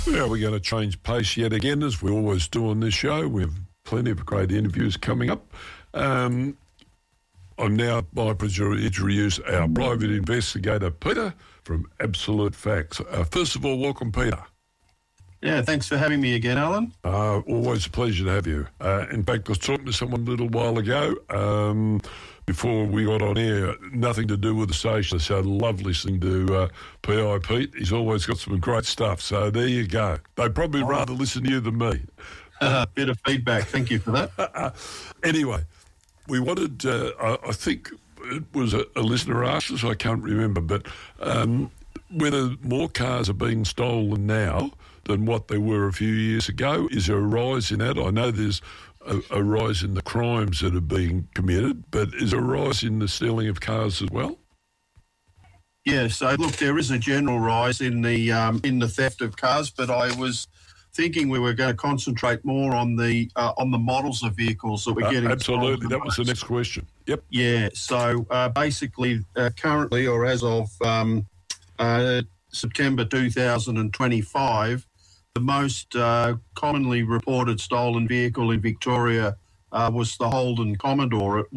Yeah, we're going to change pace yet again, as we always do on this show. We have plenty of great interviews coming up. I'm now by to introduce our private investigator, Peter, from Absolute Facts. First of all, welcome, Peter. Yeah, thanks for having me again, Alan. Always a pleasure to have you. In fact, I was talking to someone a little while ago before we got on air, nothing to do with the station. So I love listening to P.I. Pete. He's always got some great stuff. So there you go. They'd probably rather listen to you than me. Bit of feedback. Thank you for that. Anyway, we wanted, I think it was a listener asked us, I can't remember, but whether more cars are being stolen now than what they were a few years ago. Is there a rise in that? I know there's a rise in the crimes that are being committed, but is there a rise in the stealing of cars as well? Yeah, so look, there is a general rise in the theft of cars, but I was thinking we were going to concentrate more on the models of vehicles that we're getting. Absolutely, that was the next question. Yep. Yeah, so basically, currently, or as of September 2025, the most commonly reported stolen vehicle in Victoria was the Holden Commodore at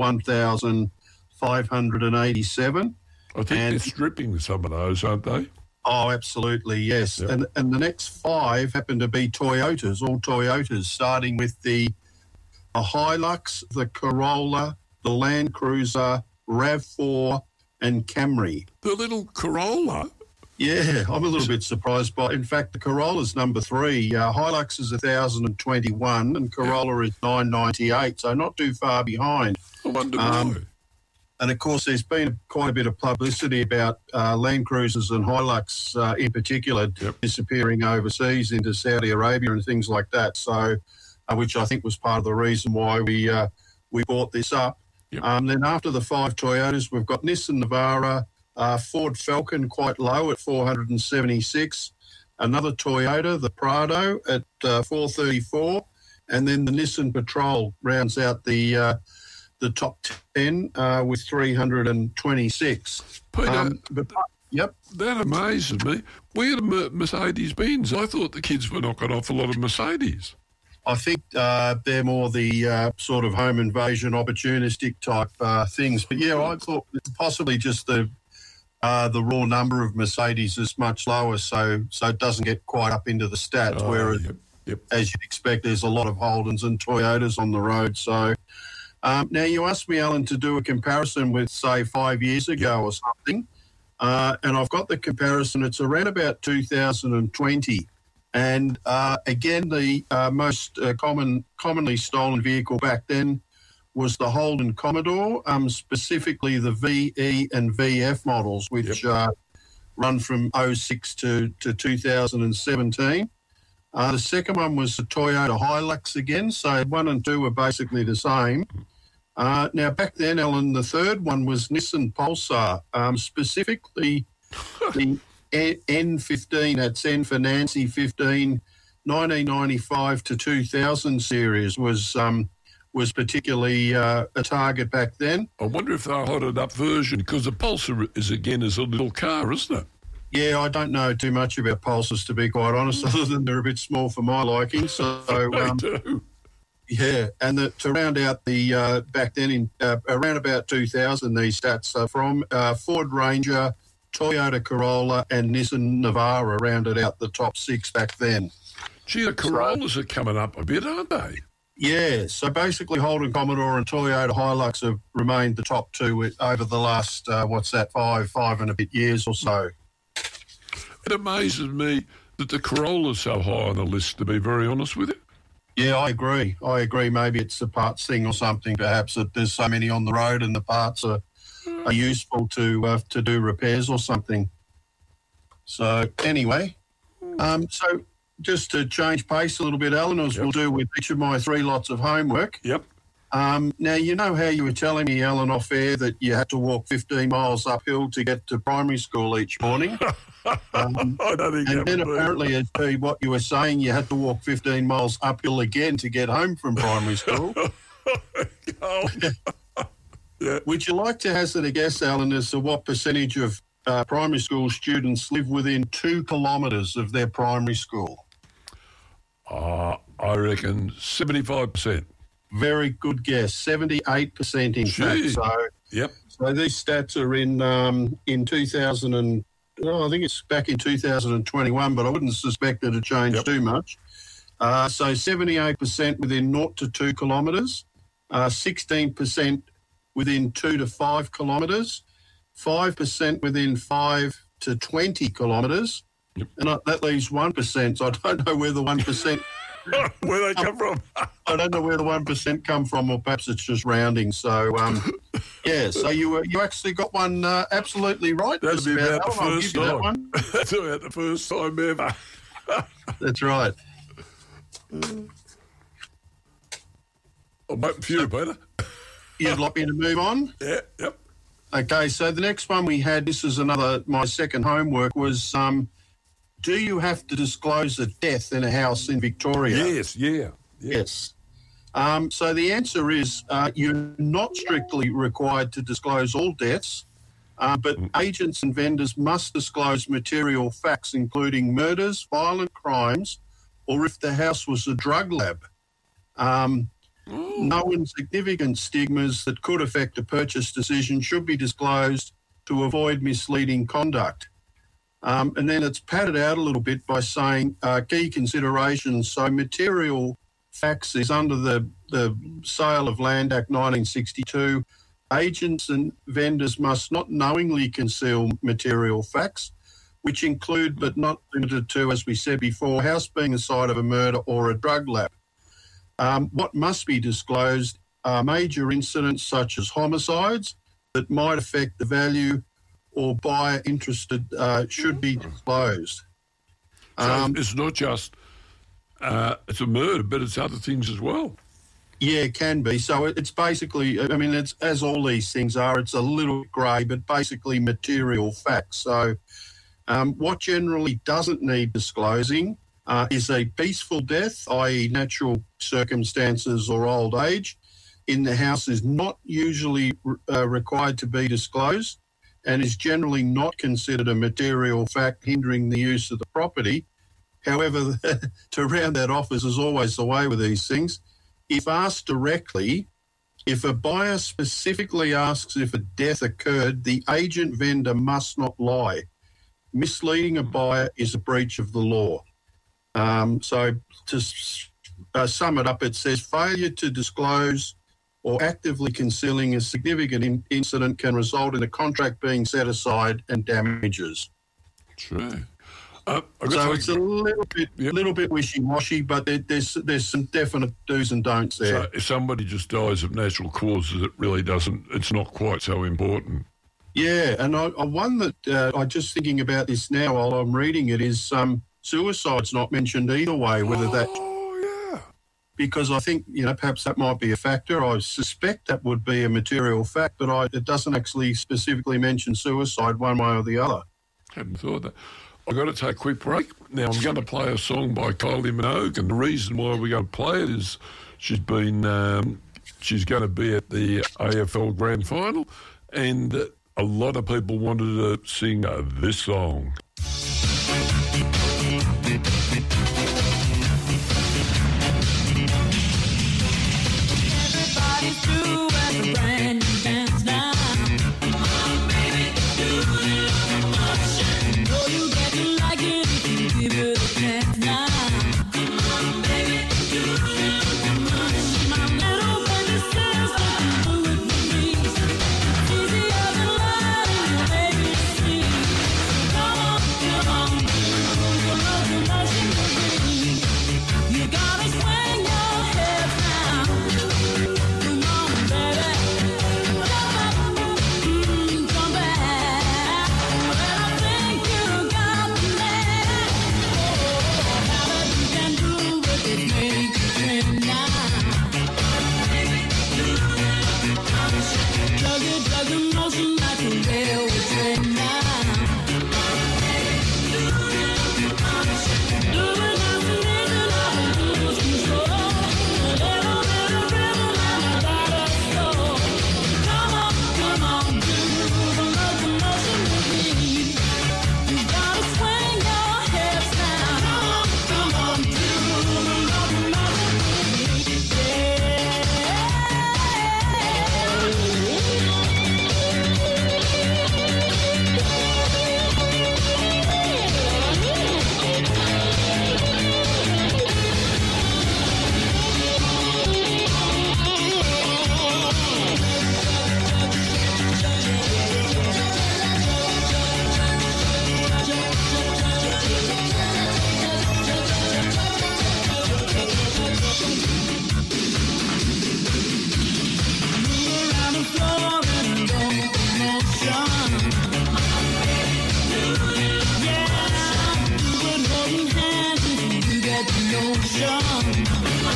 1,587. I think they're stripping some of those, aren't they? Oh, absolutely, yes. Yep. And the next five happen to be Toyotas, all Toyotas, starting with the Hilux, the Corolla, the Land Cruiser, RAV4 and Camry. The little Corolla? Yeah, I'm a little bit surprised by. In fact, the Corolla's number 3. Hilux is 1,021 and Corolla is 998, so not too far behind. I wonder why. And of course, there's been quite a bit of publicity about Land Cruisers and Hilux in particular disappearing overseas into Saudi Arabia and things like that. So, which I think was part of the reason why we brought this up. Yep. Then after the 5 Toyotas, we've got Nissan Navara. Ford Falcon quite low at 476, another Toyota, the Prado at 434, and then the Nissan Patrol rounds out the top 10 with 326. Peter, yep. That amazes me. We had a Mercedes-Benz. I thought the kids were knocking off a lot of Mercedes. I think they're more the sort of home invasion, opportunistic type things. But yeah, I thought possibly just the raw number of Mercedes is much lower, so it doesn't get quite up into the stats, whereas, as you'd expect, there's a lot of Holdens and Toyotas on the road. So now you asked me, Alan, to do a comparison with, say, 5 years ago or something, and I've got the comparison. It's around about 2020. And again, the most commonly stolen vehicle back then was the Holden Commodore, specifically the VE and VF models, which run from 06 to 2017. The second one was the Toyota Hilux again, so 1 and 2 were basically the same. Now, back then, Alan, the third one was Nissan Pulsar, specifically the N15, that's N for Nancy 15, 1995 to 2000 series was particularly a target back then. I wonder if they're a hotted up version, because the Pulsar is a little car, isn't it? Yeah, I don't know too much about Pulsars, to be quite honest, other than they're a bit small for my liking. So they do. Yeah, and to round out the back then in around about 2000, these stats are from Ford Ranger, Toyota Corolla and Nissan Navara rounded out the top 6 back then. Gee, the Corollas are coming up a bit, aren't they? Yeah, so basically Holden Commodore and Toyota Hilux have remained the top 2 over the last, five and a bit years or so. It amazes me that the Corolla's so high on the list, to be very honest with you. Yeah, I agree. Maybe it's a parts thing or something, perhaps, that there's so many on the road and the parts are useful to do repairs or something. So anyway, so just to change pace a little bit, Alan, as we'll do with each of my 3 lots of homework. Yep. Now, you know how you were telling me, Alan, off air that you had to walk 15 miles uphill to get to primary school each morning. I don't think and then apparently, as per what you were saying, you had to walk 15 miles uphill again to get home from primary school. Yeah. Would you like to hazard a guess, Alan, as to what percentage of primary school students live within 2 kilometres of their primary school? I reckon 75%. Very good guess, 78% in fact. So, Yep. so these stats are in 2000 and I think it's back in 2021, but I wouldn't suspect it to change too much. So 78% within 0 to 2 kilometres, 16% within 2 to 5 kilometres, 5% within 5 to 20 kilometres, and that leaves 1%. So I don't know where the 1%... Where they come from? I don't know where the 1% come from, or perhaps it's just rounding. So, yeah. So you actually got one absolutely right. That's about the first that time. one. That's about the first time ever. That's right. I'm waiting for you, Peter. You'd like me to move on? Yeah. Yep. Okay. So the next one we had, this is my second homework, was do you have to disclose a death in a house in Victoria? Yes. Yeah. Yes. So the answer is you're not strictly required to disclose all deaths, but agents and vendors must disclose material facts, including murders, violent crimes, or if the house was a drug lab. Known significant stigmas that could affect a purchase decision should be disclosed to avoid misleading conduct. And then it's padded out a little bit by saying key considerations. So material facts is under the Sale of Land Act 1962. Agents and vendors must not knowingly conceal material facts, which include but not limited to, as we said before, house being the site of a murder or a drug lab. What must be disclosed are major incidents such as homicides that might affect the value or buyer interested should be disclosed. So it's not just it's a murder, but it's other things as well. Yeah, it can be. So it's basically, I mean, it's as all these things are, it's a little grey, but basically material facts. So what generally doesn't need disclosing is a peaceful death, i.e. natural circumstances or old age, in the house is not usually required to be disclosed and is generally not considered a material fact hindering the use of the property. However, to round that off, as is always the way with these things, if asked directly, if a buyer specifically asks if a death occurred, the agent vendor must not lie. Misleading a buyer is a breach of the law. So to sum it up, it says failure to disclose or actively concealing a significant incident can result in a contract being set aside and damages. True. So it's a little bit wishy-washy, but there's some definite do's and don'ts there. So if somebody just dies of natural causes, it's not quite so important. Yeah, and one that I'm just thinking about this now while I'm reading it is suicide's not mentioned either way, whether that... Oh, yeah. Because I think, perhaps that might be a factor. I suspect that would be a material fact, but it doesn't actually specifically mention suicide one way or the other. Hadn't thought that. I've got to take a quick break. Now, I'm going to play a song by Kylie Minogue, and the reason why we're going to play it is she's going to be at the AFL Grand Final, and a lot of people wanted to sing this song. Everybody's doing a brand new dance now. Come on, baby, do it much. Know you get to like it if you give it a chance now. Come on, baby, do it much. My little baby says that you do it for me. It's easier than lying, you make me see. Come on. like an ocean.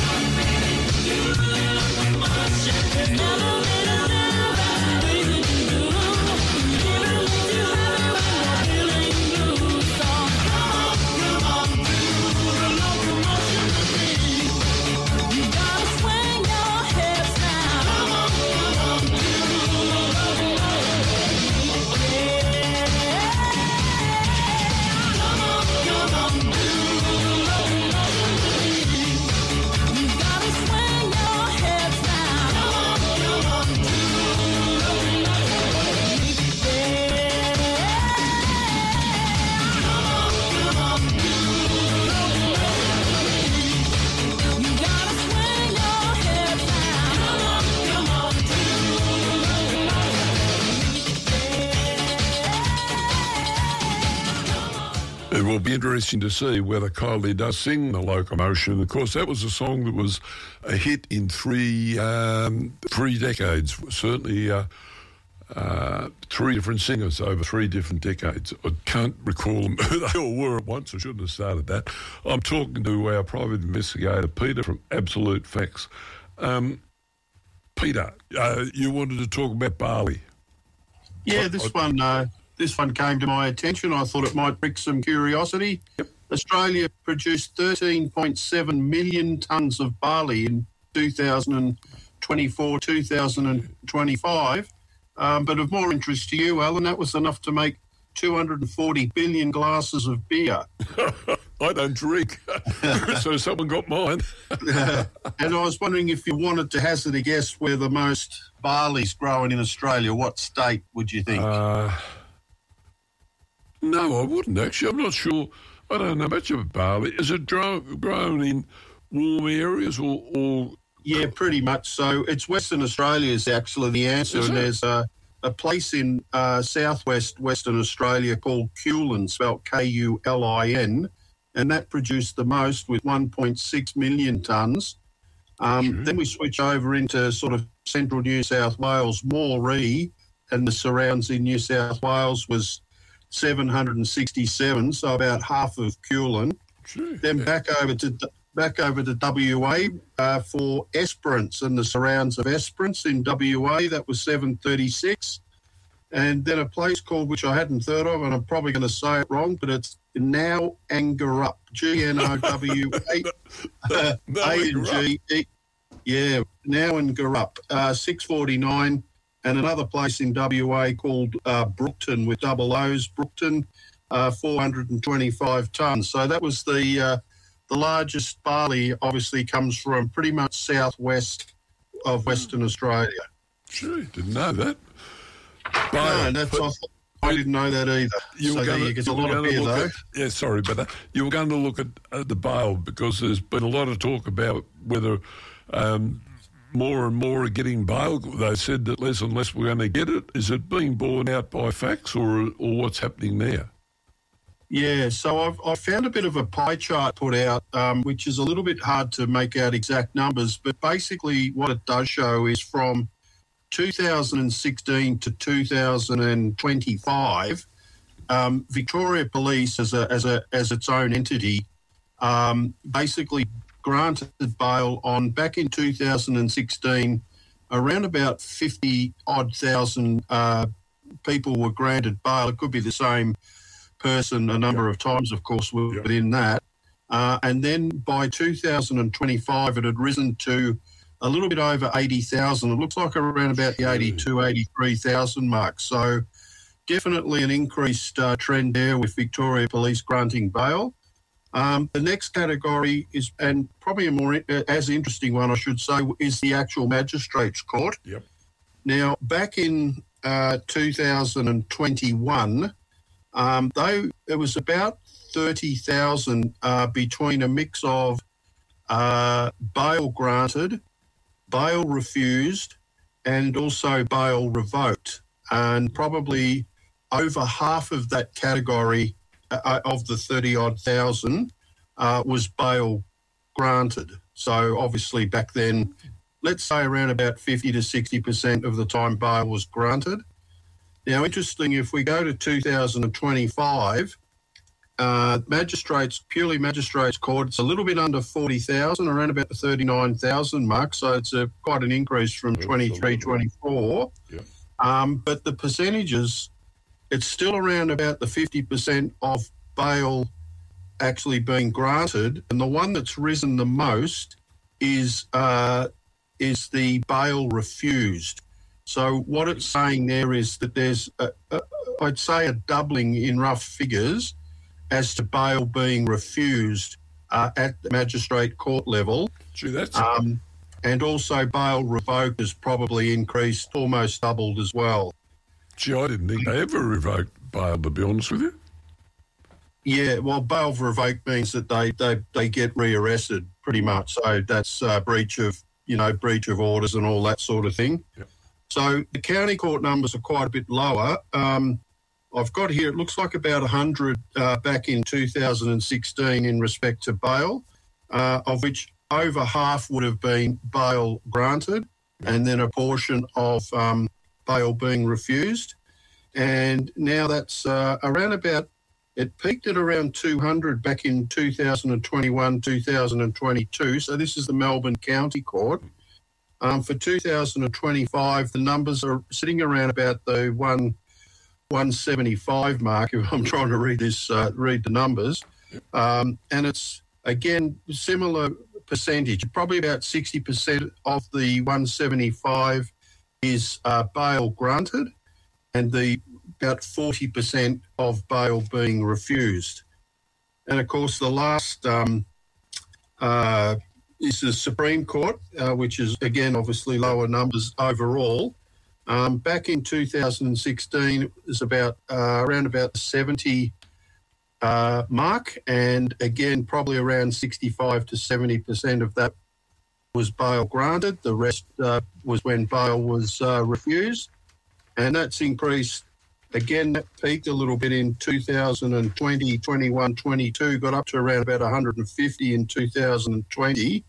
There's never been a better way to do. Giving me to heaven when you're feeling blue. So come on, do the locomotion with me. You gotta swing your hips now. Come on, do the locomotion. Come on, do the locomotion with me. You gotta swing your hips now. Come on, do the locomotion. You gotta swing your hips now. Come on, It will be interesting to see whether Kylie does sing The Locomotion. Of course, that was a song that was a hit in three decades. Certainly three different singers over 3 different decades. I can't recall them who they all were at once. I shouldn't have started that. I'm talking to our private investigator, Peter, from Absolute Facts. Peter, you wanted to talk about barley. Yeah, this one came to my attention. I thought it might prick some curiosity. Yep. Australia produced 13.7 million tonnes of barley in 2024, 2025. But of more interest to you, Alan, that was enough to make 240 billion glasses of beer. I don't drink, so someone got mine. And I was wondering if you wanted to hazard a guess where the most barley's growing in Australia, what state would you think? No, I wouldn't actually. I'm not sure. I don't know much about barley. Is it grown in warm areas or Yeah, pretty much so. It's Western Australia is actually the answer. Is And it? there's a place in southwest Western Australia called Kulin, spelt Kulin, and that produced the most with 1.6 million tonnes. Then we switch over into sort of central New South Wales. Moree and the surrounds in New South Wales was 767, so about half of Kulin. Then back over to WA for Esperance and the surrounds of Esperance in WA. That was 736. And then a place called, which I hadn't heard of, and I'm probably going to say it wrong, but it's Now Angarup, Gnowa, A-N-G-E. Yeah, Now Angarup, 649. And another place in WA called Brookton with double O's, Brookton, 425 tonnes. So that was the largest barley, obviously comes from pretty much southwest of Western Australia. Gee, didn't know that. No, I didn't know that either. It's a lot of beer, though. Sorry, but you were going to look at the bale because there's been a lot of talk about whether more and more are getting bale. They said that less and less we're going to get it. Is it being borne out by facts or what's happening there? Yeah, so I've found a bit of a pie chart put out, which is a little bit hard to make out exact numbers, but basically what it does show is from 2016 to 2025, Victoria Police as its own entity basically granted bail on, back in 2016, around about 50-odd thousand people were granted bail. It could be the same person a number of times, of course, within that. And then by 2025, it had risen to a little bit over 80,000. It looks like around about the 82, 83,000 mark. So definitely an increased trend there with Victoria Police granting bail. The next category is, and probably a more as interesting one, I should say, is the actual magistrates' court. Yep. Now, back in 2021, though it was about 30,000 between a mix of bail granted, bail refused, and also bail revoked. And probably over half of that category of the 30-odd thousand was bail granted. So obviously back then, let's say around about 50 to 60% of the time bail was granted. Now, interesting, if we go to 2025, purely magistrates court, it's a little bit under 40,000, around about the 39,000 mark. So it's quite an increase from 23-24. Yeah. But the percentages, it's still around about the 50% of bail actually being granted. And the one that's risen the most is the bail refused. So what it's saying there is that there's, I'd say, a doubling in rough figures as to bail being refused at the magistrate court level. Gee, that's... And also bail revoked has probably increased, almost doubled as well. Gee, I didn't think they ever revoked bail, to be honest with you. Yeah, well, bail revoked means that they get rearrested pretty much. So that's breach of orders and all that sort of thing. Yep. So the county court numbers are quite a bit lower. I've got here, it looks like about 100 back in 2016 in respect to bail, of which over half would have been bail granted and then a portion of bail being refused. And now that's around about, it peaked at around 200 back in 2021, 2022. So this is the Melbourne County Court. For 2025, the numbers are sitting around about the 175 mark, if I'm trying to read the numbers. And it's, again, similar percentage. Probably about 60% of the 175 is bail granted and about 40% of bail being refused. And, of course, the last is the Supreme Court, which is, again, obviously lower numbers overall. Back in 2016, it was around about the 70 mark, and again, probably around 65 to 70% of that was bail granted. The rest was when bail was refused, and that's increased. Again, that peaked a little bit in 2020, 21, 22, got up to around about 150 in 2020.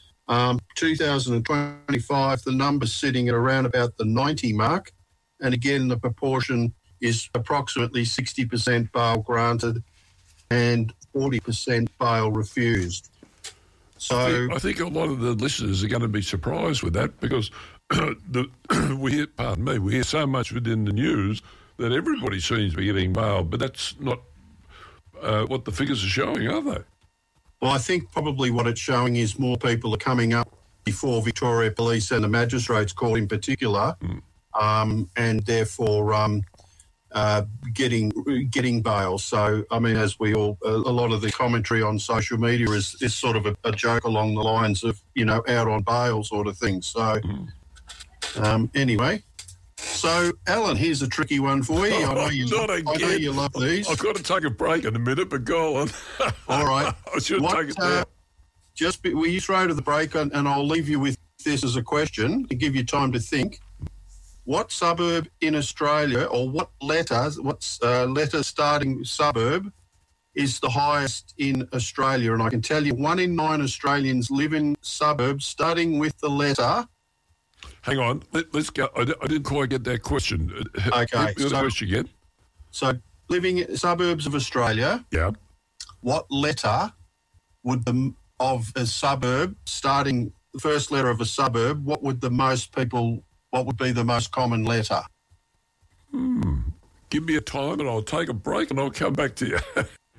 2025, the number's sitting at around about the 90 mark. And again, the proportion is approximately 60% bail granted and 40% bail refused. So I think a lot of the listeners are going to be surprised with that because we hear so much within the news that everybody seems to be getting bail, but that's not what the figures are showing, are they? Well, I think probably what it's showing is more people are coming up before Victoria Police and the Magistrates Court in particular, and therefore getting bail. So, I mean, as we all, a lot of the commentary on social media is sort of a joke along the lines of, out on bail sort of thing. So, anyway. So, Alan, here's a tricky one for you. I know you love these. I've got to take a break in a minute, but go on. All right. I should take it now. Will you throw to the break, and I'll leave you with this as a question to give you time to think. What suburb in Australia, or what letter starting suburb is the highest in Australia? And I can tell you 1 in 9 Australians live in suburbs starting with the letter... Hang on, let's go. I didn't quite get that question. Okay. The question again. So, living in suburbs of Australia, yeah. What letter would of a suburb, starting the first letter of a suburb, what would be the most common letter? Give me a time and I'll take a break and I'll come back to you.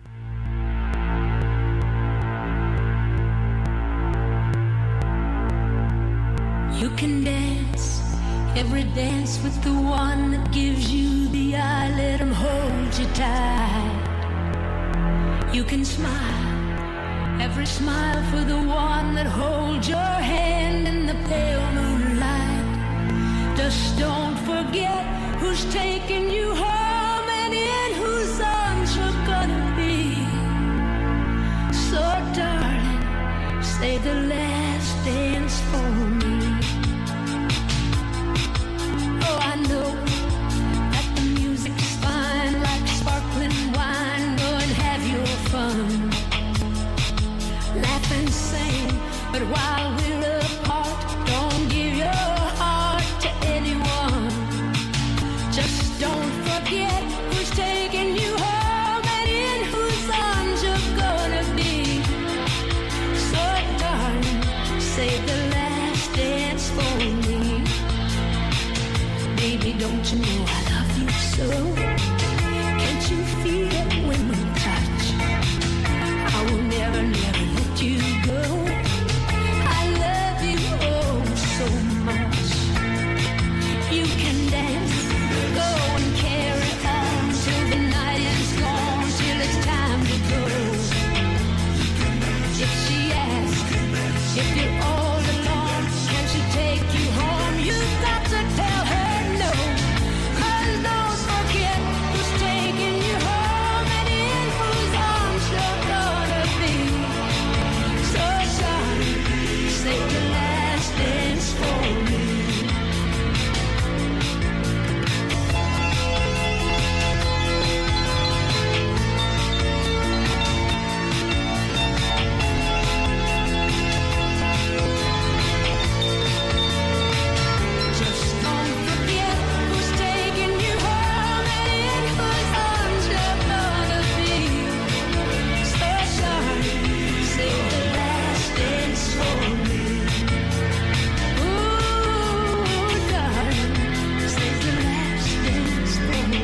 You can dance, every dance with the one that gives you the eye, let him hold you tight. You can smile, every smile for the one that holds your hand in the pale moonlight. Just don't forget who's taking you home and in whose arms you're gonna be. So darling, say the last dance for me. Oh, I know that the music's fine, like sparkling wine. Go and have your fun, laugh and sing. But while we're apart, don't give your heart to anyone. Just don't forget who's taking you home and in whose arms Save the last dance for me. Baby, don't you know I love you so? Can't you feel it when we touch? I will never, never let you go. I love you oh so much. You can dance, go and carry on till the night is gone, till it's time to go. If she asks if you're all alone, can she take you home? You've got to tell her no. 'Cause don't forget who's taking you home and in whose arms you're gonna be. So sorry, save the last dance for me. Just don't forget who's taking you home and in whose arms you're gonna be. So sorry, save the last dance for me. Ooh, darling, save the last dance for me.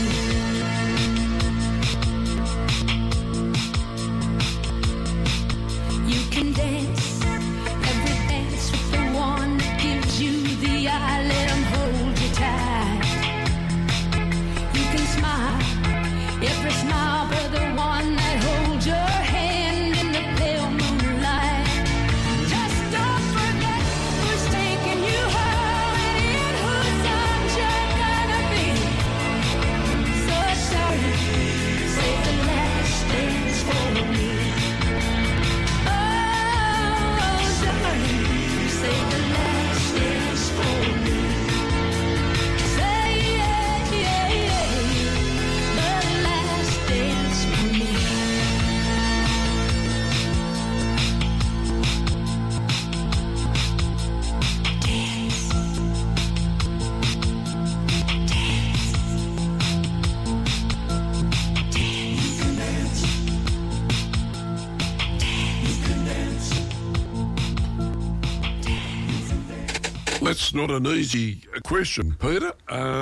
You can dance every dance with the one that gives you the eye. Let 'em hold you tight. You can smile every smile for the one that holds your hand in the pale moonlight. Just don't forget who's taking you home and in whose arms you're gonna be. So sorry, save the last dance for me. Oh, darling, save the last dance for me. Say yeah, yeah, yeah, the last dance for me. Dance, That's not an easy question, Peter.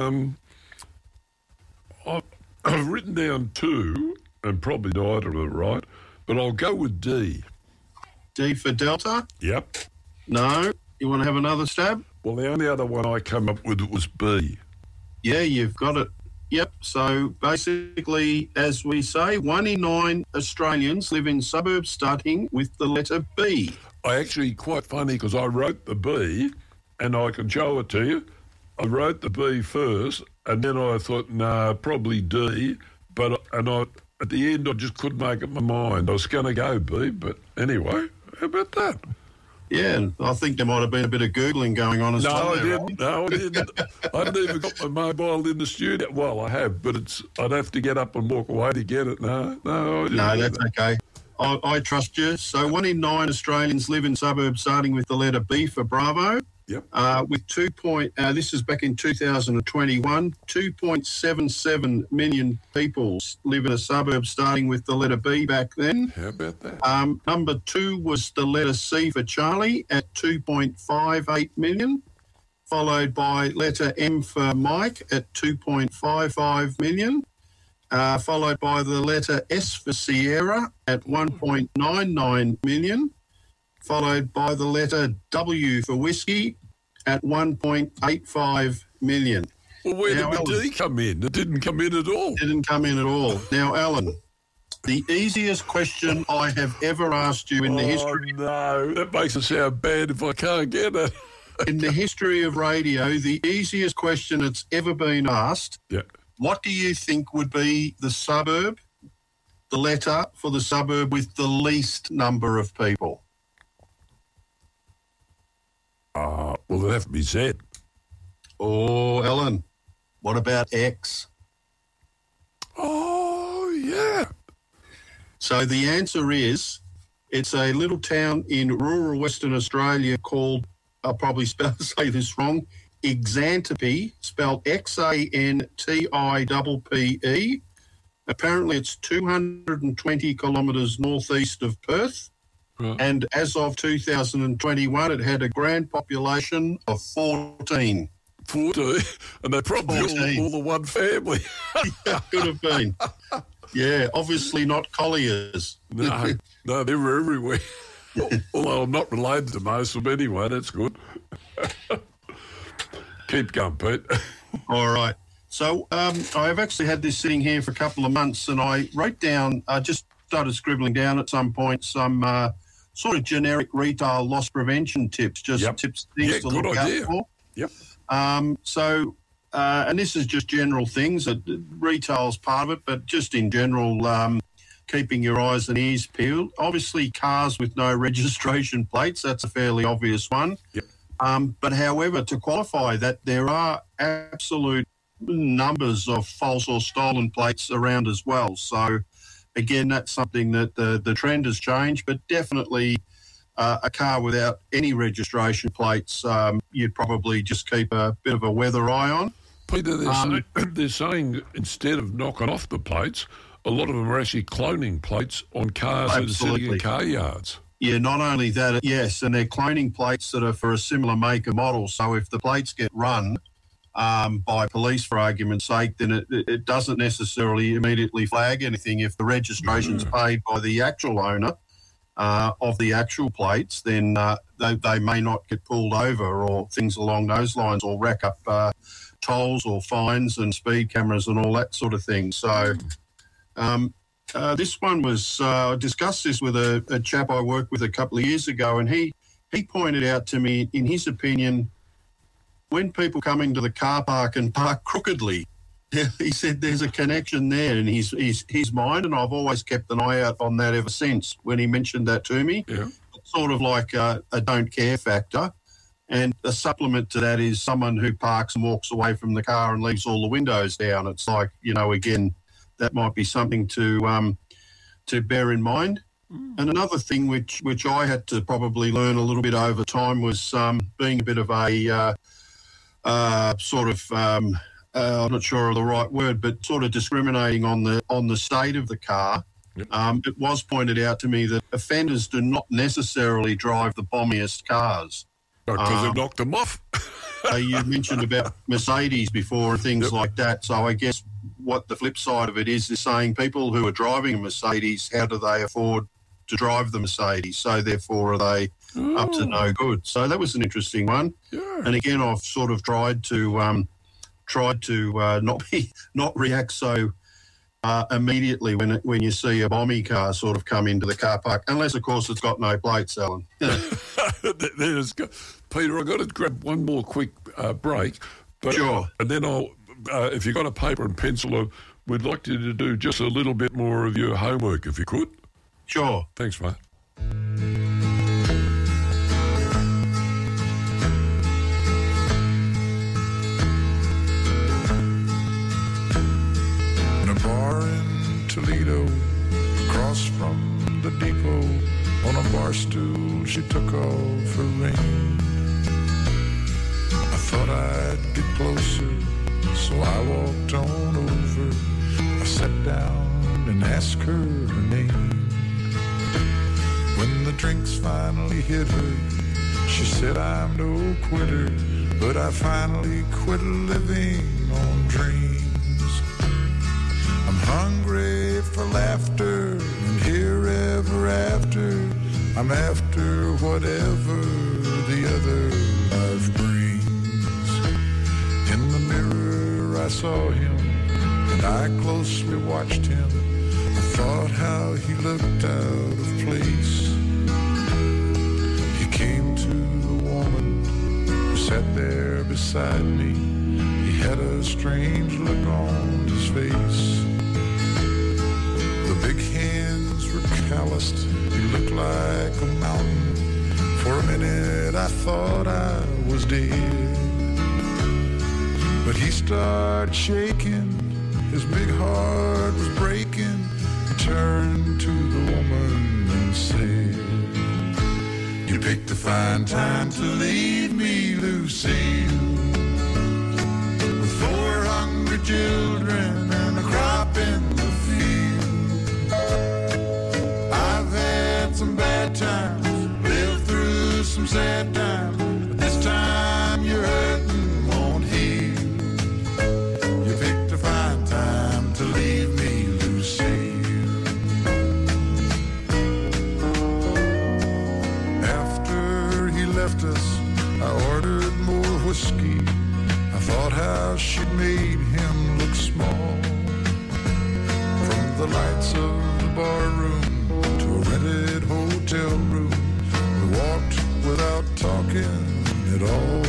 I've written down two, and probably neither of them right, but I'll go with D. D for Delta? Yep. No. You want to have another stab? Well, the only other one I came up with was B. Yeah, you've got it. Yep. So basically, as we say, 1 in 9 Australians live in suburbs starting with the letter B. I actually, quite funny, because I wrote the B, and I can show it to you. I wrote the B first, and then I thought, nah, probably D. At the end, I just couldn't make up my mind. I was going to go B, but anyway, how about that? Yeah, and I think there might have been a bit of Googling going on as well. No, I there, didn't. No, I didn't. I haven't even got my mobile in the studio. Well, I have, but I'd have to get up and walk away to get it. No, I didn't. No, do that's that. okay. I trust you. So 1 in 9 Australians live in suburbs starting with the letter B for Bravo. Yep. With this is back in 2021, 2.77 million people live in a suburb starting with the letter B back then. How about that? Number 2 was the letter C for Charlie at 2.58 million, followed by letter M for Mike at 2.55 million, followed by the letter S for Sierra at 1.99 million, followed by the letter W for Whiskey at 1.85 million. Well, where Now, did the D come in? It didn't come in at all. Didn't come in at all. Now, Alan, the easiest question I have ever asked you in the history No, that makes it sound bad if I can't get it. in the history of radio, the easiest question that's ever been asked. Yeah. What do you think would be the suburb, the letter for the suburb with the least number of people? Well, it'd have to be Z. Oh, Ellen, what about X? Oh, yeah. So the answer is it's a little town in rural Western Australia called, I'll probably say this wrong, Xantippe, spelled Xantippe. Apparently it's 220 kilometres northeast of Perth. Right. And as of 2021, it had a grand population of 14. 14, and they're probably 14. all the one family. Could have been. Yeah, obviously not colliers. No, they're everywhere. Although I'm not related to most of them anyway, that's good. Keep going, Pete. All right. So I've actually had this sitting here for a couple of months, and I wrote down, I just started scribbling down at some point some sort of generic retail loss prevention tips, just Yep. tips, things Yeah, to good look idea. out for. Yep. And this is just general things. Retail's part of it, but just in general, keeping your eyes and ears peeled. Obviously, cars with no registration plates, that's a fairly obvious one. Yep. But however, to qualify that, there are absolute numbers of false or stolen plates around as well. So, again, that's something that the trend has changed, but definitely a car without any registration plates, you'd probably just keep a bit of a weather eye on. Peter, they're saying instead of knocking off the plates, a lot of them are actually cloning plates on cars that are sitting in Absolutely. car yards. Yeah, not only that, yes, and they're cloning plates that are for a similar make and model. So if the plates get run by police, for argument's sake, then it doesn't necessarily immediately flag anything. If the registration's paid by the actual owner of the actual plates, then they may not get pulled over or things along those lines, or rack up tolls or fines and speed cameras and all that sort of thing. So this one was, I discussed this with a chap I worked with a couple of years ago, and he pointed out to me, in his opinion, when people come into the car park and park crookedly, he said there's a connection there in his mind, and I've always kept an eye out on that ever since when he mentioned that to me. Yeah. It's sort of like a don't care factor. And a supplement to that is someone who parks and walks away from the car and leaves all the windows down. It's like, again, that might be something to bear in mind. And another thing which I had to probably learn a little bit over time was being a bit of a I'm not sure of the right word, but sort of discriminating on the state of the car. Yep. It was pointed out to me that offenders do not necessarily drive the bombiest cars. Because they've knocked them off. You mentioned about Mercedes before and things Yep. like that. So I guess what the flip side of it is saying people who are driving a Mercedes, how do they afford to drive the Mercedes? So therefore, are they up to no good? So that was an interesting one. Yeah. And again, I've sort of tried to not react so immediately when you see a bomby car sort of come into the car park, unless of course it's got no plates, Alan. Peter, I've got to grab one more quick break. But, Sure. And then I'll, if you've got a paper and pencil, we'd like you to do just a little bit more of your homework, if you could. Sure. Thanks, mate. In a bar in Toledo, across from the depot, on a bar stool she took off her ring. I thought I'd get closer, so I walked on over. I sat down and asked her name. When the drinks finally hit her, she said, I'm no quitter, but I finally quit living on dreams. I'm hungry for laughter and here ever after. I'm after whatever the other life brings. In the mirror I saw him and I closely watched him. I thought how he looked out of place. He came to the woman who sat there beside me. He had a strange look on his face. The big hands were calloused. He looked like a mountain. For a minute I thought I was dead. But he started shaking. His big heart was breaking. He turned to the woman and said, you picked a fine time to leave me, Lucille. With 4 hungry children and a crop in the field. I've had some bad times sad times, but this time your hurting won't heal. You picked a fine time to leave me, Lucille. After he left us, I ordered more whiskey. I thought how she'd made him look small. From the lights of the bar room to a rented hotel room, we walked without talking at all.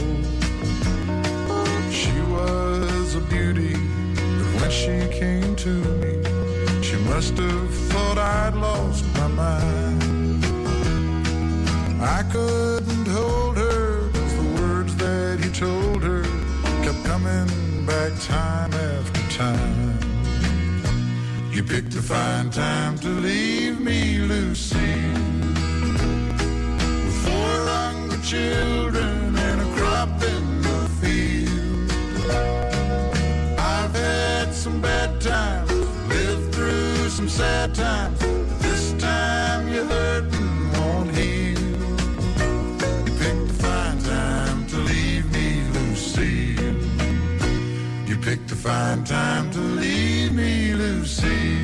She was a beauty, but when she came to me, she must have thought I'd lost my mind. I couldn't hold her, 'cause the words that he told her kept coming back time after time. You picked a fine time to leave me, Lucy, with 4 hungry children and a crop in the field. I've had some bad times, lived through some sad times, but this time your hurting won't heal. You picked a fine time to leave me, Lucy. You picked a fine time to leave me, Lucy.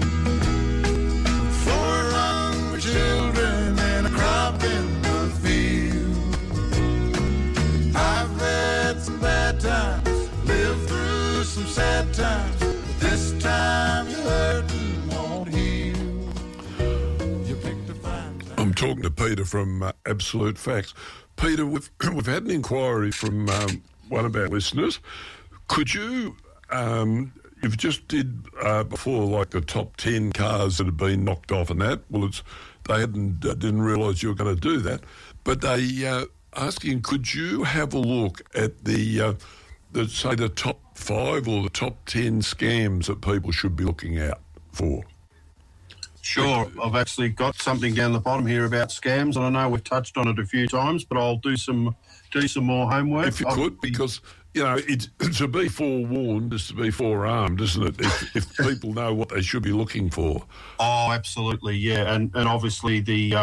4 hungry children and a crop in the field. I've had some bad times, lived through some sad times, but this time your hurting won't heal. You picked a fine time. I'm talking to Peter from Absolute Facts. Peter, we've had an inquiry from one of our listeners. Could you, you've just did before, like the top 10 cars that have been knocked off and that. Well, they didn't realise you were going to do that. But they asking, could you have a look at the top 5 or the top 10 scams that people should be looking out for? Sure. I've actually got something down the bottom here about scams, and I know we've touched on it a few times, but I'll do some more homework. If you could, because, you know, it's to be forewarned is to be forearmed, isn't it? If people know what they should be looking for. Oh, absolutely, yeah. And obviously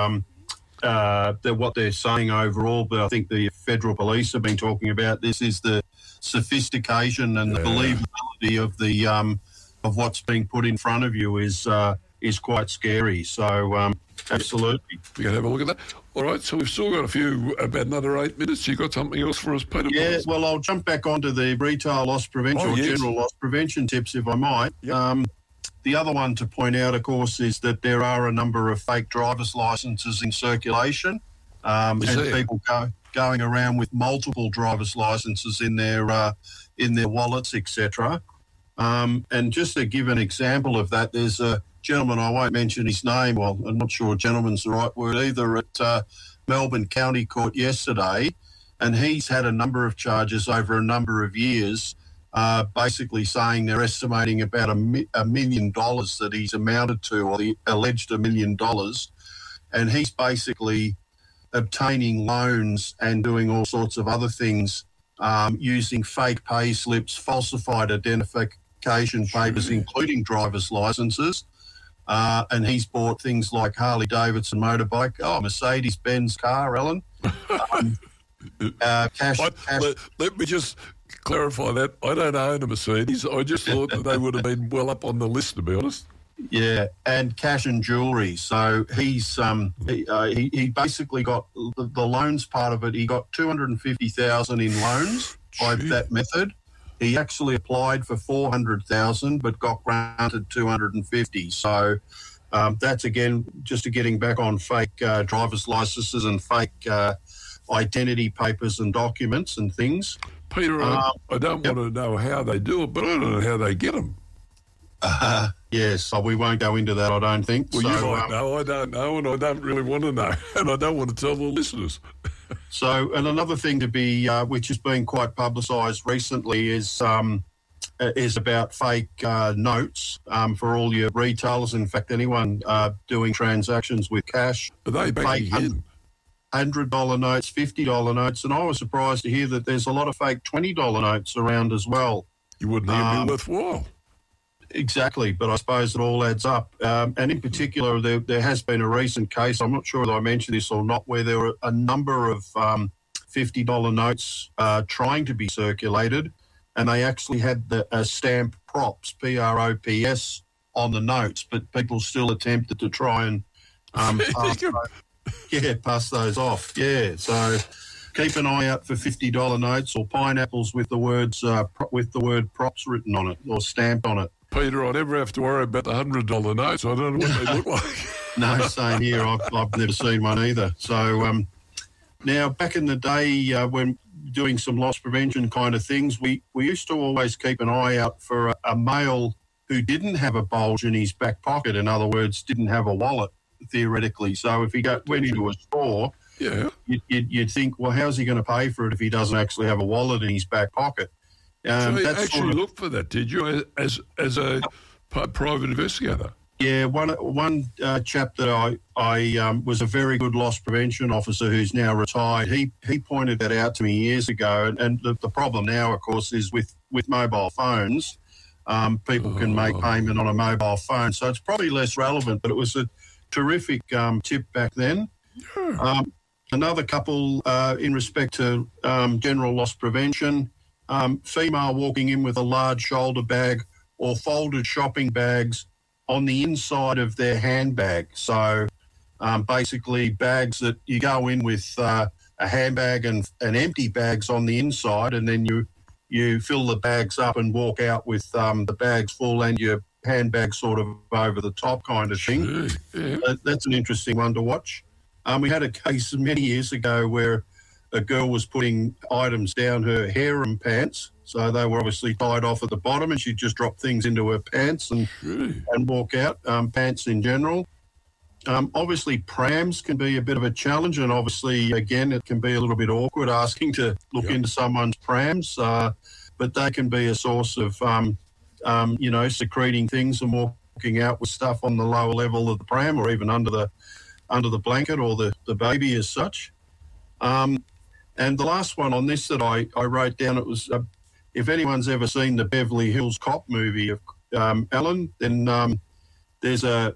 what they're saying overall, but I think the federal police have been talking about this, is the sophistication and the believability of the of what's being put in front of you is quite scary. So absolutely. We can have a look at that. All right, so we've still got about another 8 minutes. You got something else for us, Peter? Yeah, well, I'll jump back onto the retail loss prevention general loss prevention tips, if I might. Yep. The other one to point out, of course, is that there are a number of fake driver's licences in circulation, and people going around with multiple driver's licences in their wallets, etc. And just to give an example of that, there's a gentleman, I won't mention his name, well, I'm not sure gentleman's the right word either, at Melbourne County Court yesterday, and he's had a number of charges over a number of years, basically saying they're estimating about $1 million that he's amounted to, or the alleged $1 million, and he's basically obtaining loans and doing all sorts of other things, using fake pay slips, falsified identification papers, including driver's licenses. And he's bought things like Harley-Davidson motorbike, Mercedes-Benz car, Ellen. Cash. Let me just clarify that. I don't own a Mercedes. I just thought that they would have been well up on the list, to be honest. Yeah, and cash and jewellery. So he's he basically got the loans part of it. He got $250,000 in loans by that method. He actually applied for $400,000, but got granted $250,000. So that's again just getting back on fake driver's licenses and fake identity papers and documents and things. Peter, I don't want to know how they do it, but I don't know how they get them. Yes, we won't go into that, I don't think. Well, you might know, I don't know, and I don't really want to know, and I don't want to tell the listeners. So, and another thing to be, which has been quite publicised recently, is about fake notes for all your retailers. In fact, anyone doing transactions with cash. Are they backing in? $100 notes, $50 notes, and I was surprised to hear that there's a lot of fake $20 notes around as well. You wouldn't even be worthwhile. Exactly, but I suppose it all adds up. And in particular, there has been a recent case, I'm not sure whether I mentioned this or not, where there were a number of $50 notes trying to be circulated, and they actually had the stamp props, PROPS, on the notes, but people still attempted to try and pass those off. Yeah, so keep an eye out for $50 notes or pineapples with the words with the word props written on it or stamped on it. Peter, I never have to worry about the $100 notes. I don't know what they look like. No, same here. I've never seen one either. So now, back in the day when doing some loss prevention kind of things, we used to always keep an eye out for a male who didn't have a bulge in his back pocket. In other words, didn't have a wallet, theoretically. So if he went into a store, you'd think, well, how's he going to pay for it if he doesn't actually have a wallet in his back pocket? So you actually looked for that, did you, as a private investigator? Yeah, one chap that I was a very good loss prevention officer who's now retired. He pointed that out to me years ago, and the problem now, of course, is with mobile phones. People can make payment on a mobile phone, so it's probably less relevant, but it was a terrific tip back then. Yeah. Another couple in respect to general loss prevention. Female walking in with a large shoulder bag or folded shopping bags on the inside of their handbag. So basically bags that you go in with a handbag and empty bags on the inside, and then you fill the bags up and walk out with the bags full and your handbag sort of over the top kind of thing. Yeah. That's an interesting one to watch. We had a case many years ago where a girl was putting items down her harem pants, so they were obviously tied off at the bottom, and she'd just drop things into her pants and walk out, pants in general. Obviously, prams can be a bit of a challenge, and obviously, again, it can be a little bit awkward asking to look into someone's prams, but they can be a source of, secreting things and walking out with stuff on the lower level of the pram or even under the blanket or the baby as such. And the last one on this that I wrote down, it was, if anyone's ever seen the Beverly Hills Cop movie of Alan, then there's a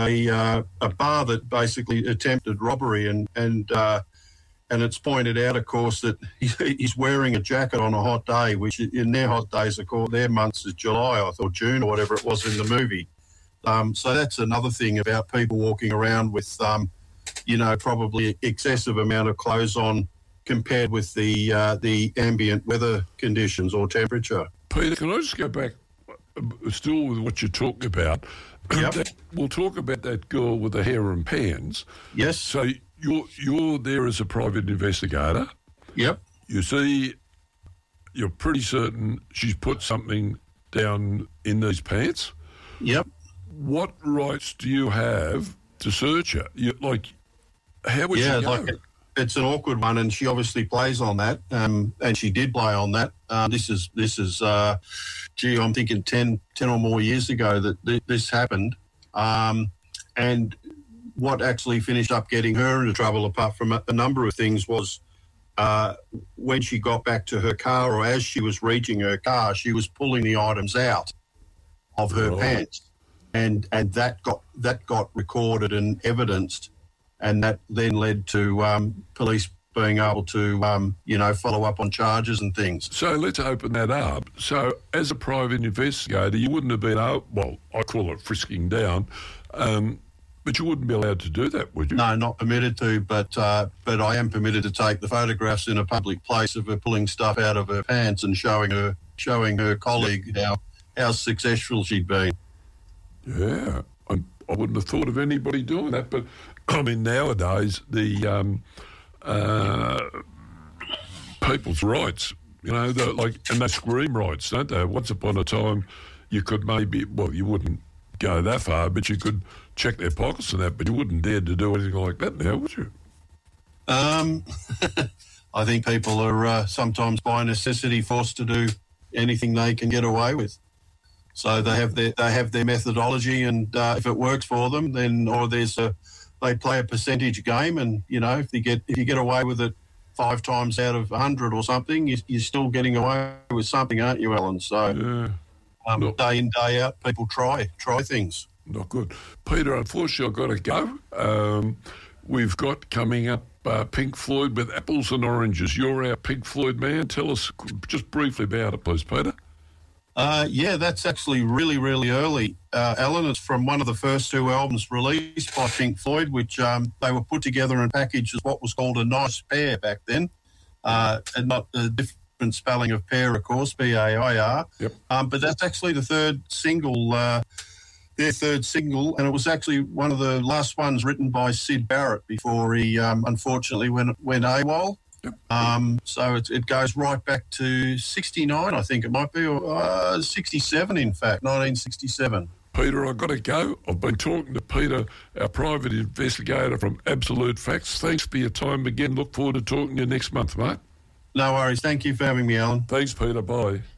bar that basically attempted robbery, and it's pointed out, of course, that he's wearing a jacket on a hot day, which in their hot days, of course, their months is July, I thought June or whatever it was in the movie. So that's another thing about people walking around with, probably excessive amount of clothes on compared with the ambient weather conditions or temperature. Peter, can I just go back still with what you're talking about? Yep. We'll talk about that girl with the hair and pans. Yes. So you're there as a private investigator. Yep. You see, you're pretty certain she's put something down in these pants. Yep. What rights do you have to search her? How would you go? It's an awkward one, and she obviously plays on that, and she did play on that. This is I'm thinking 10 or more years ago that this happened. And what actually finished up getting her into trouble, apart from a number of things, was when she got back to her car, or as she was reaching her car, she was pulling the items out of her pants, and that got recorded and evidenced. And that then led to police being able to, follow up on charges and things. So let's open that up. So as a private investigator, you wouldn't have been I call it frisking down, but you wouldn't be allowed to do that, would you? No, not permitted to, but I am permitted to take the photographs in a public place of her pulling stuff out of her pants and showing her colleague how successful she'd been. Yeah, I wouldn't have thought of anybody doing that, but I mean, nowadays, the people's rights, and they scream rights, don't they? Once upon a time, you could you wouldn't go that far, but you could check their pockets and that, but you wouldn't dare to do anything like that now, would you? I think people are sometimes by necessity forced to do anything they can get away with. So they have their methodology, and if it works for them, then they play a percentage game, and if you get away with it 5 times out of 100 or something, you're still getting away with something, aren't you, Alan? So No. Day in, day out, people try things. Not good. Peter, unfortunately, I've got to go. We've got coming up Pink Floyd with Apples and Oranges. You're our Pink Floyd man. Tell us just briefly about it, please, Peter. Yeah, that's actually really, really early. Alan, it's from one of the first two albums released by Pink Floyd, which they were put together and packaged as what was called a nice pair back then, and not the different spelling of pair, of course, P-A-I-R. Yep. But that's actually the third single, their third single, and it was actually one of the last ones written by Syd Barrett before he unfortunately went AWOL. So it goes right back to 69, I think it might be, or 67, in fact, 1967. Peter, I've got to go. I've been talking to Peter, our private investigator from Absolute Facts. Thanks for your time again. Look forward to talking to you next month, mate. No worries. Thank you for having me, Alan. Thanks, Peter. Bye.